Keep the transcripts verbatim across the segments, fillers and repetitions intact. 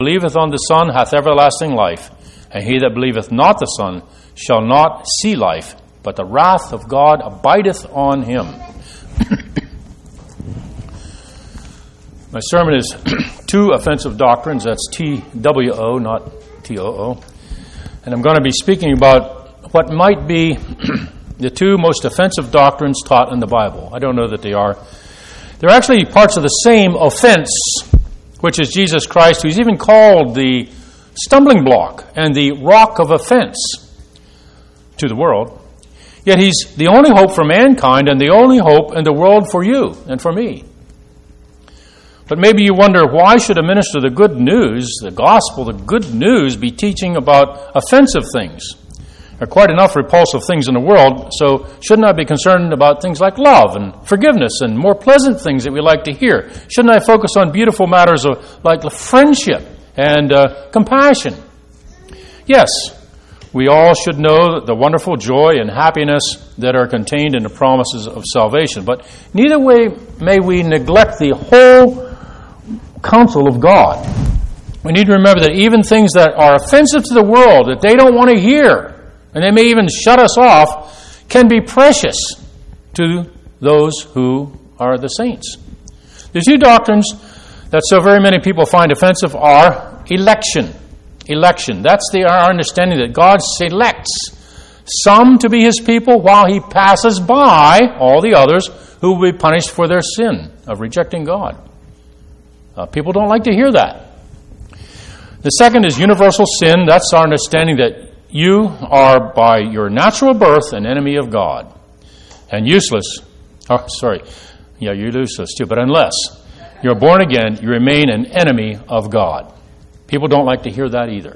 believeth on the Son hath everlasting life, and he that believeth not the Son shall not see life, but the wrath of God abideth on him. My sermon is Two Offensive Doctrines. That's T W O, not T O O. And I'm going to be speaking about what might be the two most offensive doctrines taught in the Bible. I don't know that they are. They're actually parts of the same offense, which is Jesus Christ, who's even called the stumbling block and the rock of offense to the world. Yet he's the only hope for mankind and the only hope in the world for you and for me. But maybe you wonder, why should a minister of the good news, the gospel, the good news, be teaching about offensive things? There are quite enough repulsive things in the world, so shouldn't I be concerned about things like love and forgiveness and more pleasant things that we like to hear? Shouldn't I focus on beautiful matters of, like friendship and uh, compassion? Yes, we all should know the wonderful joy and happiness that are contained in the promises of salvation. But neither way may we neglect the whole counsel of God. We need to remember that even things that are offensive to the world, that they don't want to hear, and they may even shut us off, can be precious to those who are the saints. The two doctrines that so very many people find offensive are election. Election. That's the, our understanding that God selects some to be his people while he passes by all the others who will be punished for their sin of rejecting God. Uh, people don't like to hear that. The second is universal sin. That's our understanding that you are, by your natural birth, an enemy of God and useless. Oh, sorry. Yeah, you're useless too. But unless you're born again, you remain an enemy of God. People don't like to hear that either.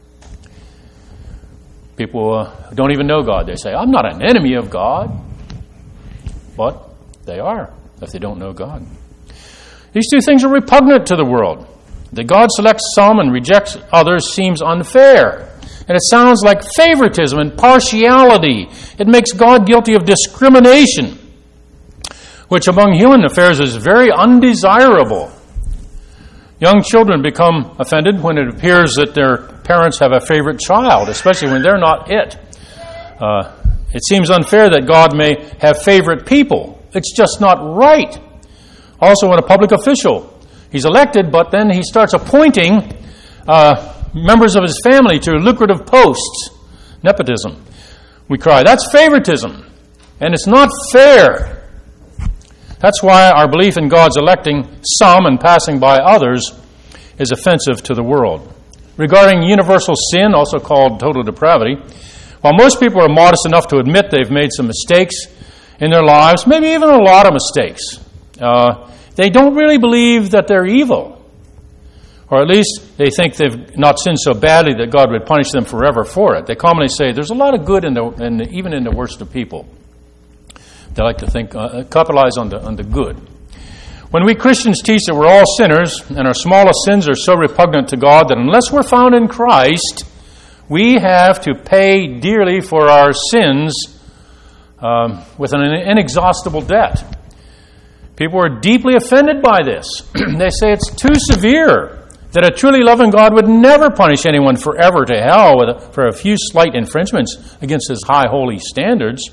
People uh, don't even know God. They say, I'm not an enemy of God. But they are, if they don't know God. These two things are repugnant to the world. That God selects some and rejects others seems unfair. And it sounds like favoritism and partiality. It makes God guilty of discrimination, which among human affairs is very undesirable. Young children become offended when it appears that their parents have a favorite child, especially when they're not it. Uh, it seems unfair that God may have favorite people. It's just not right. Also, when a public official, he's elected, but then he starts appointing uh, members of his family to lucrative posts. Nepotism. We cry, that's favoritism, and it's not fair. That's why our belief in God's electing some and passing by others is offensive to the world. Regarding universal sin, also called total depravity, while most people are modest enough to admit they've made some mistakes in their lives, maybe even a lot of mistakes, uh, they don't really believe that they're evil. Or at least they think they've not sinned so badly that God would punish them forever for it. They commonly say there's a lot of good in the, in the even in the worst of people. They like to think, uh, capitalize on the, on the good. When we Christians teach that we're all sinners and our smallest sins are so repugnant to God that unless we're found in Christ, we have to pay dearly for our sins um, with an inexhaustible debt. People are deeply offended by this. They say it's too severe, that a truly loving God would never punish anyone forever to hell with a, for a few slight infringements against his high holy standards.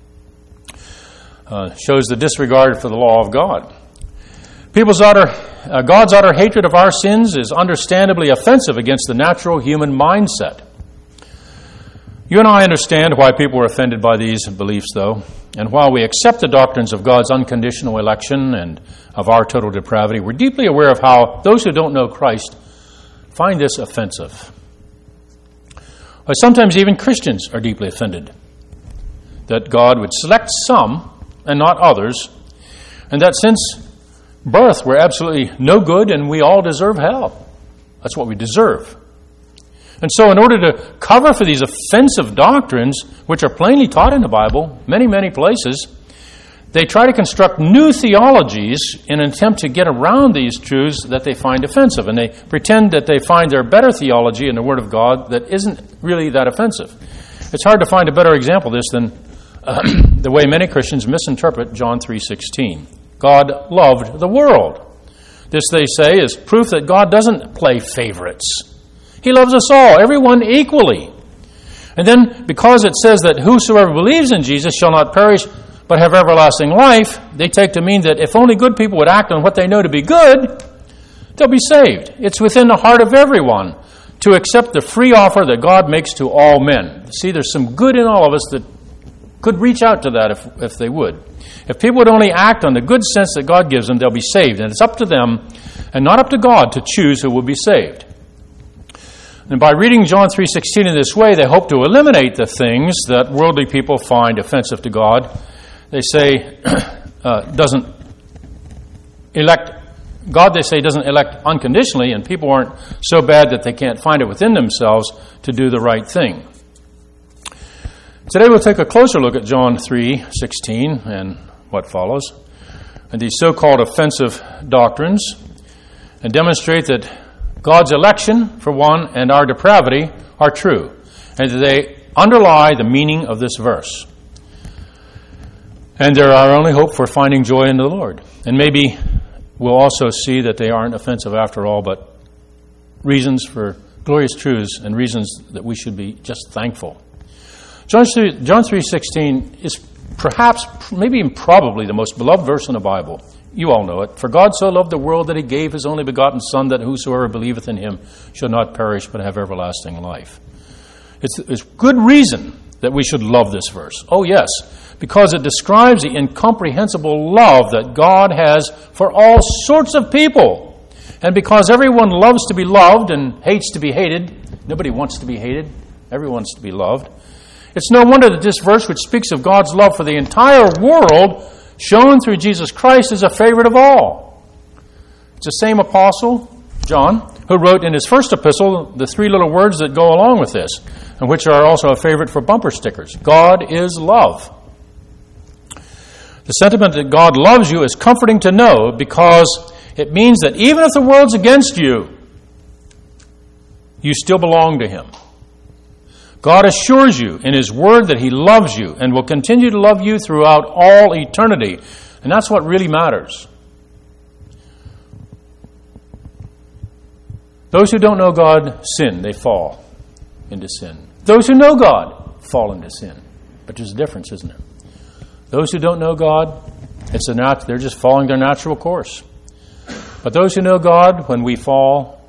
Uh, shows the disregard for the law of God. People's utter, uh, God's utter hatred of our sins is understandably offensive against the natural human mindset. You and I understand why people are offended by these beliefs, though. And while we accept the doctrines of God's unconditional election and of our total depravity, we're deeply aware of how those who don't know Christ find this offensive. But sometimes even Christians are deeply offended that God would select some and not others, and that since birth we're absolutely no good and we all deserve hell. That's what we deserve. And so in order to cover for these offensive doctrines, which are plainly taught in the Bible, many, many places, they try to construct new theologies in an attempt to get around these truths that they find offensive. And they pretend that they find their better theology in the Word of God that isn't really that offensive. It's hard to find a better example of this than uh, the way many Christians misinterpret John three sixteen. God loved the world. This, they say, is proof that God doesn't play favorites. He loves us all, everyone equally. And then, because it says that whosoever believes in Jesus shall not perish but have everlasting life, they take to mean that if only good people would act on what they know to be good, they'll be saved. It's within the heart of everyone to accept the free offer that God makes to all men. See, there's some good in all of us that could reach out to that if, if they would. If people would only act on the good sense that God gives them, they'll be saved. And it's up to them and not up to God to choose who will be saved. And by reading John three sixteen in this way, they hope to eliminate the things that worldly people find offensive to God. They say, uh, doesn't elect, God, they say, doesn't elect unconditionally, and people aren't so bad that they can't find it within themselves to do the right thing. Today we'll take a closer look at John three sixteen and what follows, and these so-called offensive doctrines, and demonstrate that God's election, for one, and our depravity are true, and that they underlie the meaning of this verse. And they're our only hope for finding joy in the Lord. And maybe we'll also see that they aren't offensive after all, but reasons for glorious truths and reasons that we should be just thankful. John three sixteen is perhaps, maybe even probably the most beloved verse in the Bible. You all know it. For God so loved the world that he gave his only begotten Son, that whosoever believeth in him shall not perish but have everlasting life. It's, it's good reason that we should love this verse. Oh yes, because it describes the incomprehensible love that God has for all sorts of people. And because everyone loves to be loved and hates to be hated, nobody wants to be hated, everyone wants to be loved. It's no wonder that this verse, which speaks of God's love for the entire world, shown through Jesus Christ, is a favorite of all. It's the same apostle, John, who wrote in his first epistle the three little words that go along with this, and which are also a favorite for bumper stickers. God is love. The sentiment that God loves you is comforting to know, because it means that even if the world's against you, you still belong to him. God assures you in his word that he loves you and will continue to love you throughout all eternity. And that's what really matters. Those who don't know God sin, they fall into sin. Those who know God fall into sin. But there's a difference, isn't there? Those who don't know God, it's a nat- they're just following their natural course. But those who know God, when we fall,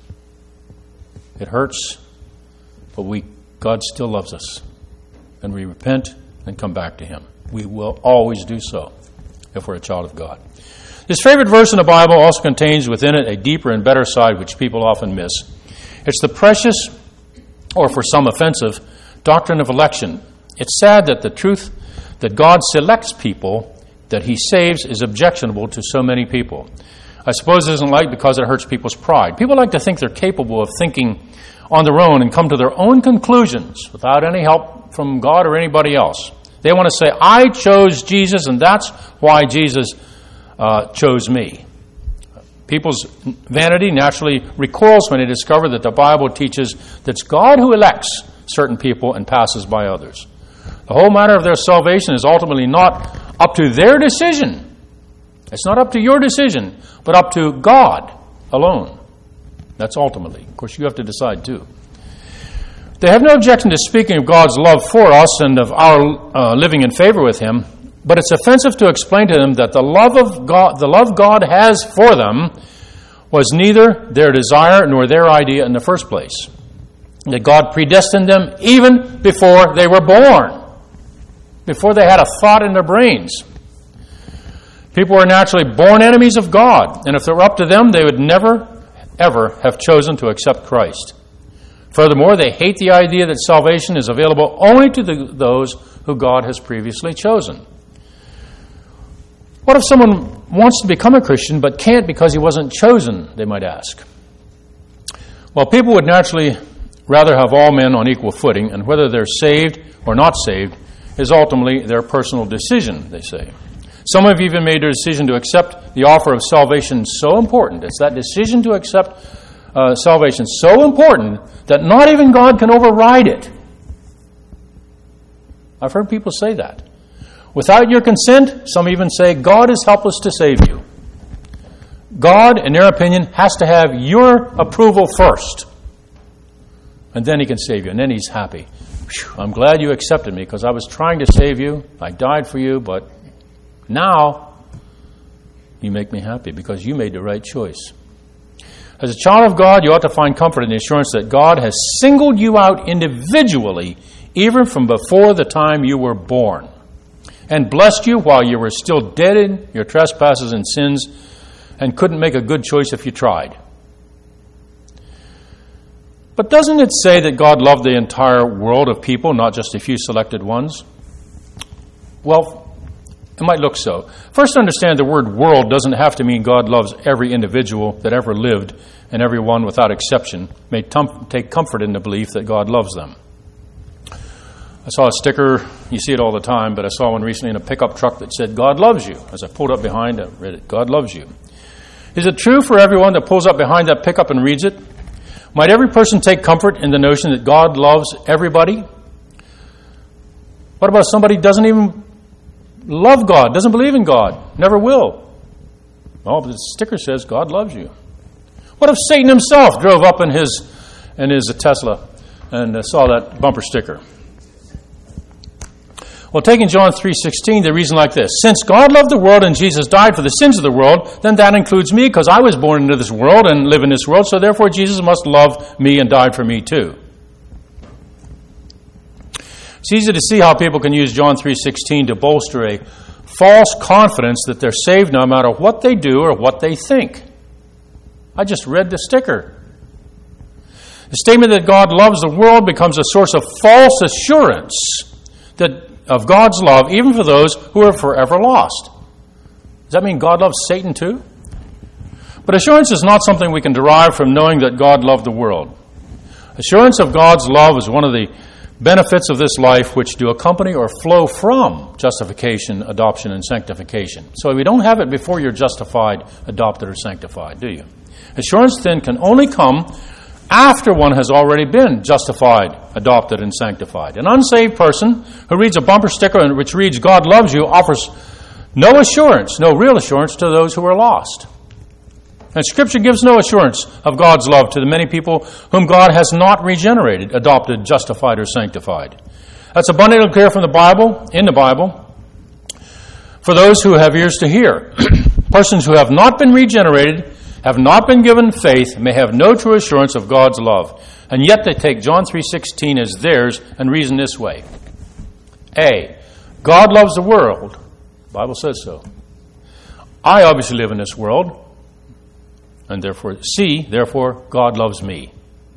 it hurts, but we God still loves us, and we repent and come back to him. We will always do so if we're a child of God. This favorite verse in the Bible also contains within it a deeper and better side which people often miss. It's the precious, or for some offensive, doctrine of election. It's sad that the truth that God selects people that he saves is objectionable to so many people. I suppose it isn't liked because it hurts people's pride. People like to think they're capable of thinking on their own and come to their own conclusions without any help from God or anybody else. They want to say, I chose Jesus, and that's why Jesus uh, chose me. People's vanity naturally recoils when they discover that the Bible teaches that it's God who elects certain people and passes by others. The whole matter of their salvation is ultimately not up to their decision. It's not up to your decision, but up to God alone. That's ultimately. Of course, you have to decide too. They have no objection to speaking of God's love for us and of our uh, living in favor with him, but it's offensive to explain to them that the love of God, the love God has for them, was neither their desire nor their idea in the first place. That God predestined them even before they were born, before they had a thought in their brains. People are naturally born enemies of God, and if it were up to them, they would never ever have chosen to accept Christ. Furthermore, they hate the idea that salvation is available only to the, those who God has previously chosen. What if someone wants to become a Christian but can't because he wasn't chosen, they might ask? Well, people would naturally rather have all men on equal footing, and whether they're saved or not saved is ultimately their personal decision, they say. Some have even made their decision to accept the offer of salvation so important. It's that decision to accept uh, salvation so important that not even God can override it. I've heard people say that. Without your consent, some even say, God is helpless to save you. God, in their opinion, has to have your approval first. And then he can save you. And then he's happy. Whew, I'm glad you accepted me because I was trying to save you. I died for you, but now you make me happy because you made the right choice. As a child of God, you ought to find comfort in the assurance that God has singled you out individually, even from before the time you were born, and blessed you while you were still dead in your trespasses and sins and couldn't make a good choice if you tried. But doesn't it say that God loved the entire world of people, not just a few selected ones? Well, it might look so. First, understand the word world doesn't have to mean God loves every individual that ever lived, and everyone without exception may tum- take comfort in the belief that God loves them. I saw a sticker, you see it all the time, but I saw one recently in a pickup truck that said, God loves you. As I pulled up behind, I read it, God loves you. Is it true for everyone that pulls up behind that pickup and reads it? Might every person take comfort in the notion that God loves everybody? What about somebody who doesn't even love God, doesn't believe in God, never will? Well, the sticker says God loves you. What if Satan himself drove up in his in his Tesla and uh, saw that bumper sticker? Well, taking John three sixteen, they reason like this. Since God loved the world and Jesus died for the sins of the world, then that includes me because I was born into this world and live in this world, so therefore Jesus must love me and died for me too. It's easy to see how people can use John three sixteen to bolster a false confidence that they're saved no matter what they do or what they think. I just read the sticker. The statement that God loves the world becomes a source of false assurance that of God's love, even for those who are forever lost. Does that mean God loves Satan too? But assurance is not something we can derive from knowing that God loved the world. Assurance of God's love is one of the benefits of this life which do accompany or flow from justification, adoption, and sanctification. So we don't have it before you're justified, adopted, or sanctified, do you? Assurance then can only come after one has already been justified, adopted, and sanctified. An unsaved person who reads a bumper sticker which reads, God loves you, offers no assurance, no real assurance to those who are lost. And Scripture gives no assurance of God's love to the many people whom God has not regenerated, adopted, justified, or sanctified. That's abundantly clear from the Bible, in the Bible, for those who have ears to hear. Persons who have not been regenerated, have not been given faith, may have no true assurance of God's love. And yet they take John three sixteen as theirs and reason this way. A, God loves the world. The Bible says so. I obviously live in this world. And therefore, C, therefore, God loves me.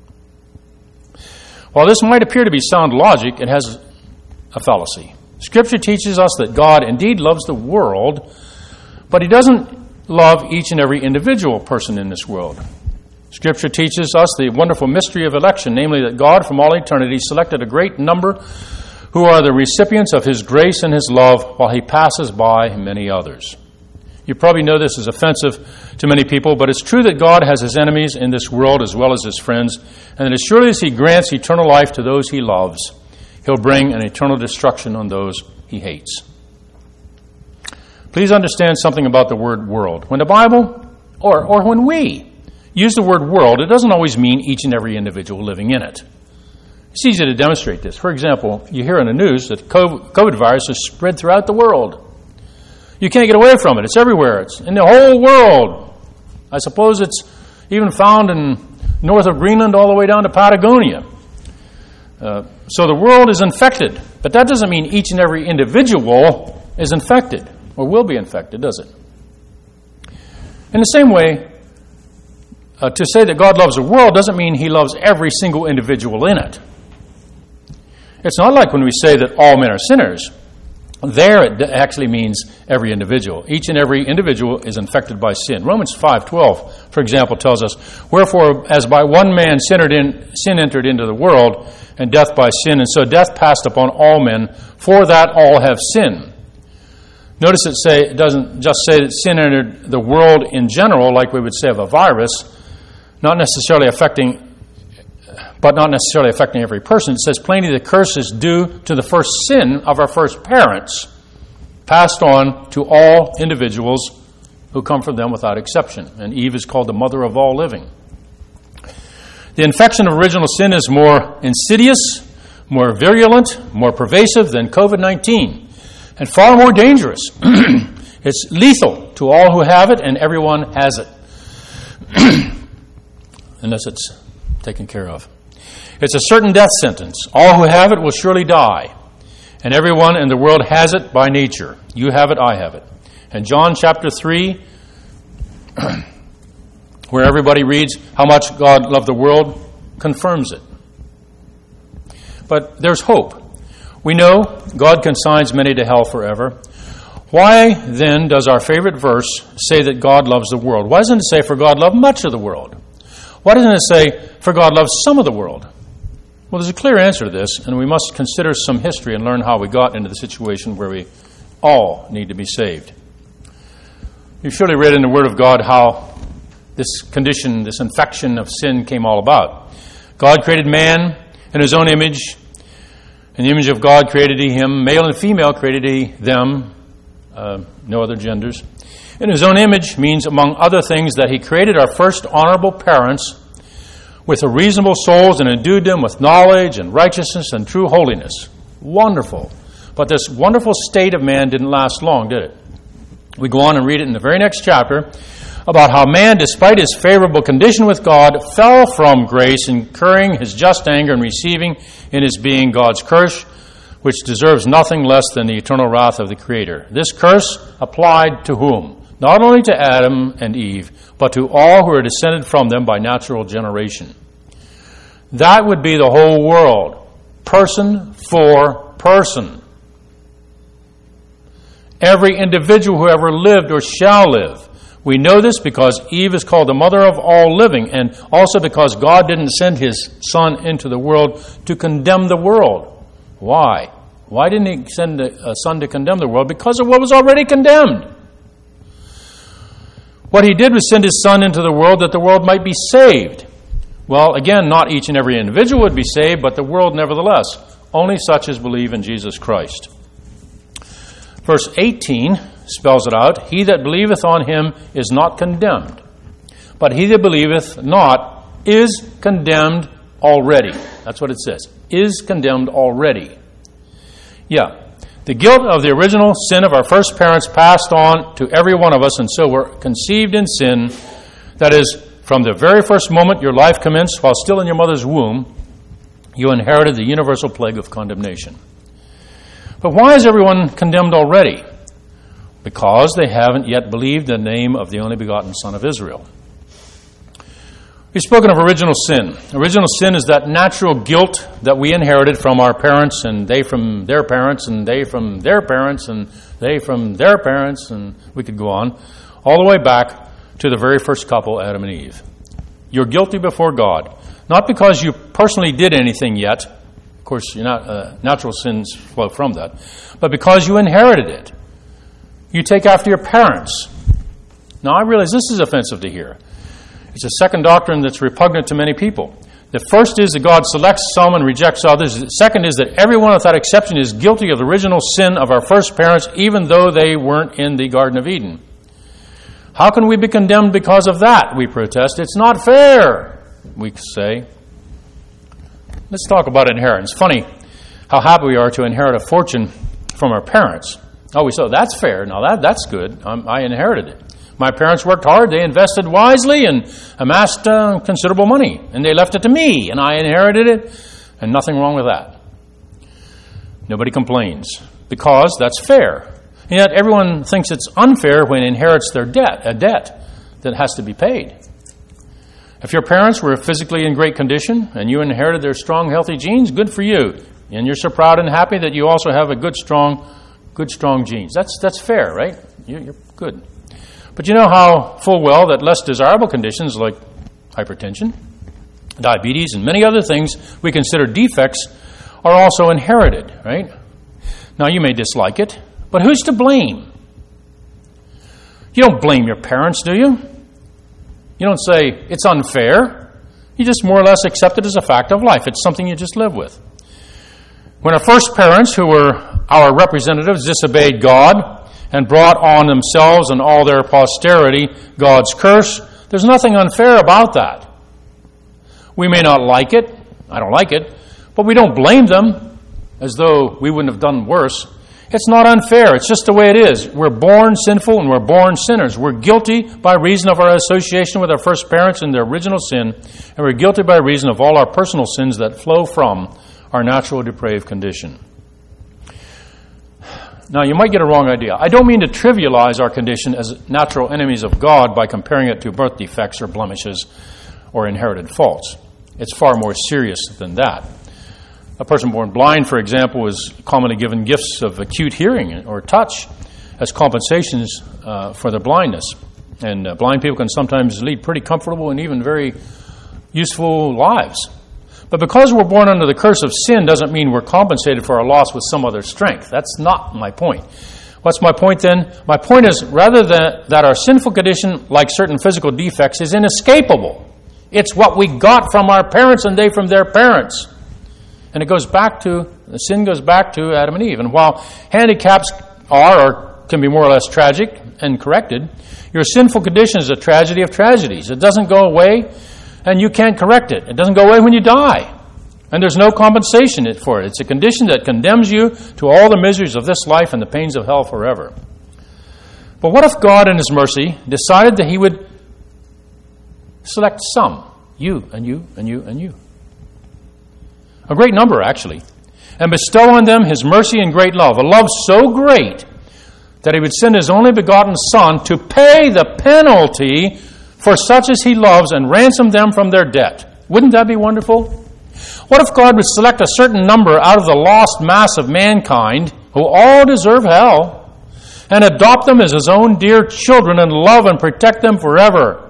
While this might appear to be sound logic, it has a fallacy. Scripture teaches us that God indeed loves the world, but he doesn't love each and every individual person in this world. Scripture teaches us the wonderful mystery of election, namely that God from all eternity selected a great number who are the recipients of his grace and his love while he passes by many others. You probably know this is offensive to many people, but it's true that God has his enemies in this world as well as his friends, and that as surely as he grants eternal life to those he loves, he'll bring an eternal destruction on those he hates. Please understand something about the word world. When the Bible, or, or when we use the word world, it doesn't always mean each and every individual living in it. It's easy to demonstrate this. For example, you hear in the news that COVID virus is spread throughout the world. You can't get away from it. It's everywhere. It's in the whole world. I suppose it's even found in north of Greenland all the way down to Patagonia. Uh, so the world is infected. But that doesn't mean each and every individual is infected or will be infected, does it? In the same way, uh, to say that God loves the world doesn't mean he loves every single individual in it. It's not like when we say that all men are sinners. There it actually means every individual. Each and every individual is infected by sin. Romans five twelve, for example, tells us, wherefore, as by one man sin entered, in, sin entered into the world, and death by sin, and so death passed upon all men, for that all have sinned. Notice it say it doesn't just say that sin entered the world in general, like we would say of a virus, not necessarily affecting but not necessarily affecting every person. It says plainly the curse is due to the first sin of our first parents, passed on to all individuals who come from them without exception. And Eve is called the mother of all living. The infection of original sin is more insidious, more virulent, more pervasive than covid nineteen, and far more dangerous. It's lethal to all who have it, and everyone has it, unless it's taken care of. It's a certain death sentence. All who have it will surely die, and everyone in the world has it by nature. You have it, I have it. And John chapter three, where everybody reads how much God loved the world, confirms it. But there's hope. We know God consigns many to hell forever. Why then does our favorite verse say that God loves the world? Why doesn't it say, for God loved much of the world? Why doesn't it say, for God loves some of the world? Well, there's a clear answer to this, and we must consider some history and learn how we got into the situation where we all need to be saved. You've surely read in the Word of God how this condition, this infection of sin came all about. God created man in his own image. In the image of God created he him. Male and female created he them. Uh, no other genders. In his own image means, among other things, that he created our first honorable parents with a reasonable souls and endued them with knowledge and righteousness and true holiness. Wonderful. But this wonderful state of man didn't last long, did it? We go on and read it in the very next chapter about how man, despite his favorable condition with God, fell from grace, incurring his just anger and receiving in his being God's curse, which deserves nothing less than the eternal wrath of the Creator. This curse applied to whom? Not only to Adam and Eve, but to all who are descended from them by natural generation. That would be the whole world, person for person. Every individual who ever lived or shall live. We know this because Eve is called the mother of all living, and also because God didn't send his Son into the world to condemn the world. Why? Why didn't he send a Son to condemn the world? Because of what was already condemned. What he did was send his Son into the world that the world might be saved. Well, again, not each and every individual would be saved, but the world nevertheless. Only such as believe in Jesus Christ. Verse eighteen spells it out. He that believeth on him is not condemned, but he that believeth not is condemned already. That's what it says. Is condemned already. Yeah. The guilt of the original sin of our first parents passed on to every one of us, and so we're conceived in sin. That is, from the very first moment your life commenced while still in your mother's womb, you inherited the universal plague of condemnation. But why is everyone condemned already? Because they haven't yet believed the name of the only begotten Son of Israel. We've spoken of original sin. Original sin is that natural guilt that we inherited from our parents, and they from their parents, and they from their parents, and they from their parents, and we could go on, all the way back to the very first couple, Adam and Eve. You're guilty before God, not because you personally did anything yet. Of course, you're not, uh, natural sins flow from that, but because you inherited it. You take after your parents. Now, I realize this is offensive to hear. It's a second doctrine that's repugnant to many people. The first is that God selects some and rejects others. The second is that everyone without exception is guilty of the original sin of our first parents, even though they weren't in the Garden of Eden. How can we be condemned because of that? We protest. It's not fair, we say. Let's talk about inheritance. Funny how happy we are to inherit a fortune from our parents. Oh, we say, that's fair. Now, that that's good. Um, I inherited it. My parents worked hard. They invested wisely and amassed uh, considerable money. And they left it to me, and I inherited it. And nothing wrong with that. Nobody complains because that's fair. And yet everyone thinks it's unfair when it inherits their debt, a debt that has to be paid. If your parents were physically in great condition and you inherited their strong, healthy genes, good for you. And you're so proud and happy that you also have a good, strong, good, strong genes. That's that's fair, right? You're, you're good. But you know how full well that less desirable conditions like hypertension, diabetes, and many other things we consider defects are also inherited, right? Now, you may dislike it, but who's to blame? You don't blame your parents, do you? You don't say, it's unfair. You just more or less accept it as a fact of life. It's something you just live with. When our first parents, who were our representatives, disobeyed God and brought on themselves and all their posterity God's curse. There's nothing unfair about that. We may not like it. I don't like it. But we don't blame them as though we wouldn't have done worse. It's not unfair. It's just the way it is. We're born sinful and we're born sinners. We're guilty by reason of our association with our first parents in their original sin, and we're guilty by reason of all our personal sins that flow from our natural depraved condition. Now, you might get a wrong idea. I don't mean to trivialize our condition as natural enemies of God by comparing it to birth defects or blemishes or inherited faults. It's far more serious than that. A person born blind, for example, is commonly given gifts of acute hearing or touch as compensations uh, for their blindness. And uh, blind people can sometimes lead pretty comfortable and even very useful lives. But because we're born under the curse of sin doesn't mean we're compensated for our loss with some other strength. That's not my point. What's my point then? My point is rather than that our sinful condition, like certain physical defects, is inescapable. It's what we got from our parents and they from their parents. And it goes back to, the sin goes back to Adam and Eve. And while handicaps are or can be more or less tragic and corrected, your sinful condition is a tragedy of tragedies. It doesn't go away, and you can't correct it. It doesn't go away when you die. And there's no compensation for it. It's a condition that condemns you to all the miseries of this life and the pains of hell forever. But what if God in His mercy decided that He would select some, you and you and you and you? A great number, actually, and bestow on them His mercy and great love, a love so great that He would send His only begotten Son to pay the penalty for such as He loves and ransom them from their debt. Wouldn't that be wonderful? What if God would select a certain number out of the lost mass of mankind, who all deserve hell, and adopt them as His own dear children and love and protect them forever?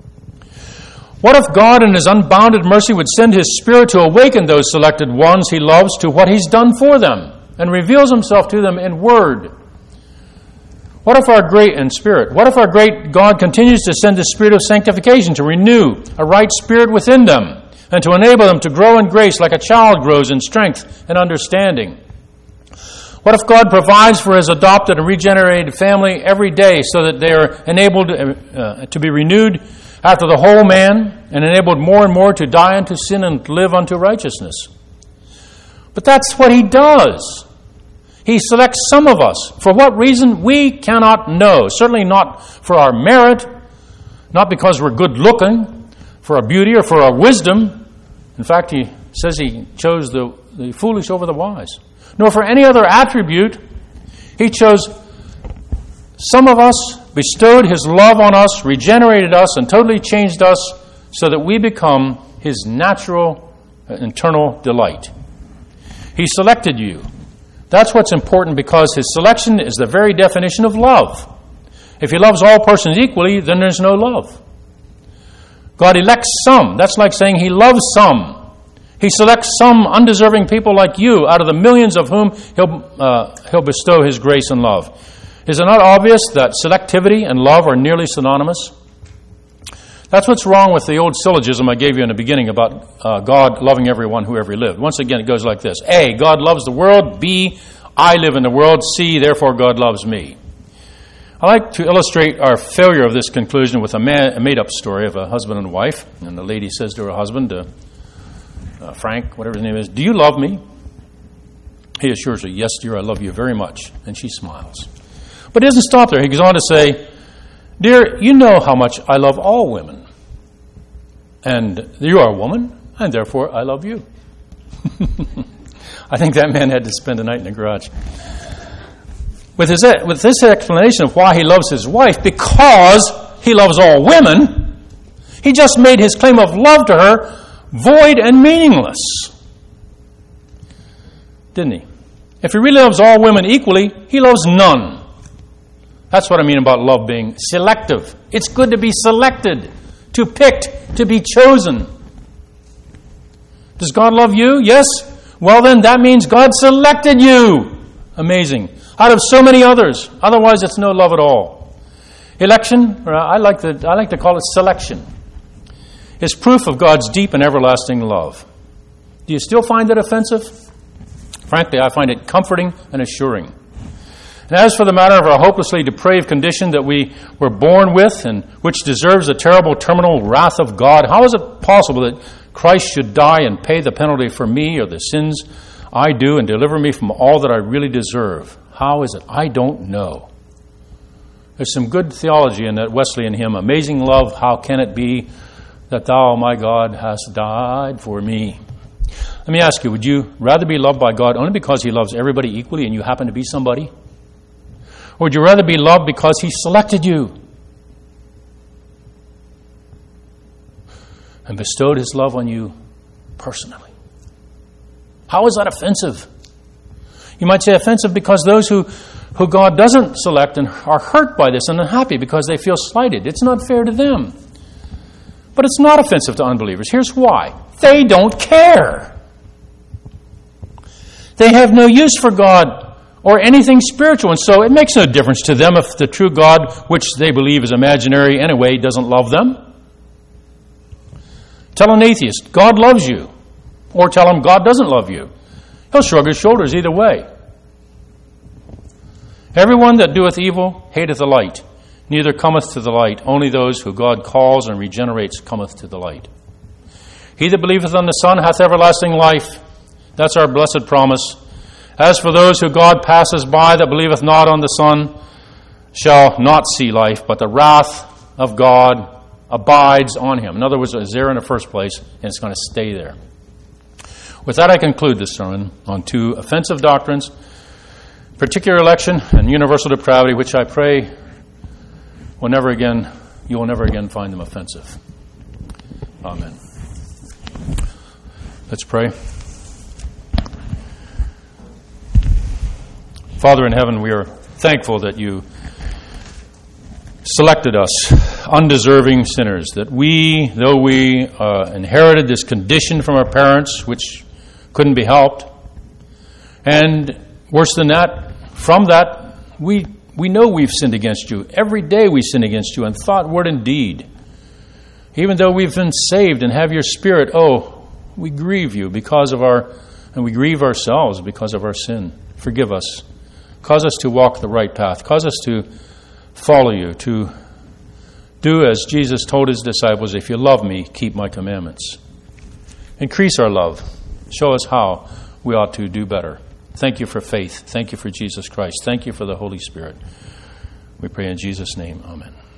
What if God in His unbounded mercy would send His Spirit to awaken those selected ones He loves to what He's done for them and reveals Himself to them in word? What if our great and Spirit, what if our great God continues to send the Spirit of sanctification to renew a right spirit within them and to enable them to grow in grace like a child grows in strength and understanding? What if God provides for His adopted and regenerated family every day so that they are enabled uh, to be renewed after the whole man, and enabled more and more to die unto sin and live unto righteousness? But that's what He does. He selects some of us. For what reason? We cannot know. Certainly not for our merit, not because we're good looking, for our beauty or for our wisdom. In fact, He says He chose the, the foolish over the wise. Nor for any other attribute. He chose some of us, bestowed His love on us, regenerated us, and totally changed us so that we become His natural, internal delight. He selected you. That's what's important, because His selection is the very definition of love. If He loves all persons equally, then there's no love. God elects some. That's like saying He loves some. He selects some undeserving people like you out of the millions of whom He'll, uh, he'll bestow His grace and love. Is it not obvious that selectivity and love are nearly synonymous? That's what's wrong with the old syllogism I gave you in the beginning about uh, God loving everyone who ever lived. Once again, it goes like this. A, God loves the world. B, I live in the world. C, therefore God loves me. I like to illustrate our failure of this conclusion with a, man, a made-up story of a husband and wife. And the lady says to her husband, uh, uh, Frank, whatever his name is, do you love me? He assures her, yes, dear, I love you very much. And she smiles. But he doesn't stop there. He goes on to say, dear, you know how much I love all women. And you are a woman, and therefore I love you. I think that man had to spend a night in the garage. With, his, with this explanation of why he loves his wife, because he loves all women, he just made his claim of love to her void and meaningless. Didn't he? If he really loves all women equally, he loves none. That's what I mean about love being selective. It's good to be selected, to picked, to be chosen. Does God love you? Yes. Well then, that means God selected you. Amazing. Out of so many others. Otherwise, it's no love at all. Election, or I like to, I like to call it selection, is proof of God's deep and everlasting love. Do you still find it offensive? Frankly, I find it comforting and assuring. And as for the matter of our hopelessly depraved condition that we were born with and which deserves the terrible terminal wrath of God, how is it possible that Christ should die and pay the penalty for me or the sins I do and deliver me from all that I really deserve? How is it? I don't know. There's some good theology in that Wesleyan hymn, Amazing Love, How Can It Be That Thou, My God, Hast Died For Me? Let me ask you, would you rather be loved by God only because He loves everybody equally and you happen to be somebody? Or would you rather be loved because He selected you and bestowed His love on you personally? How is that offensive? You might say offensive because those who, who God doesn't select and are hurt by this and unhappy because they feel slighted. It's not fair to them. But it's not offensive to unbelievers. Here's why. They don't care. They have no use for God or anything spiritual, and so it makes no difference to them if the true God, which they believe is imaginary anyway, doesn't love them. Tell an atheist, God loves you, or tell him God doesn't love you. He'll shrug his shoulders either way. Everyone that doeth evil hateth the light, neither cometh to the light. Only those who God calls and regenerates cometh to the light. He that believeth on the Son hath everlasting life. That's our blessed promise. As for those who God passes by that believeth not on the Son, shall not see life, but the wrath of God abides on him. In other words, it's there in the first place, and it's going to stay there. With that, I conclude this sermon on two offensive doctrines, particular election and universal depravity, which I pray will never again, you will never again find them offensive. Amen. Let's pray. Father in heaven, we are thankful that you selected us, undeserving sinners, that we, though we uh, inherited this condition from our parents, which couldn't be helped, and worse than that, from that, we we know we've sinned against you. Every day we sin against you in thought, word, and deed. Even though we've been saved and have your Spirit, oh, we grieve you because of our, and we grieve ourselves because of our sin. Forgive us. Cause us to walk the right path. Cause us to follow you, to do as Jesus told his disciples, if you love me, keep my commandments. Increase our love. Show us how we ought to do better. Thank you for faith. Thank you for Jesus Christ. Thank you for the Holy Spirit. We pray in Jesus' name. Amen.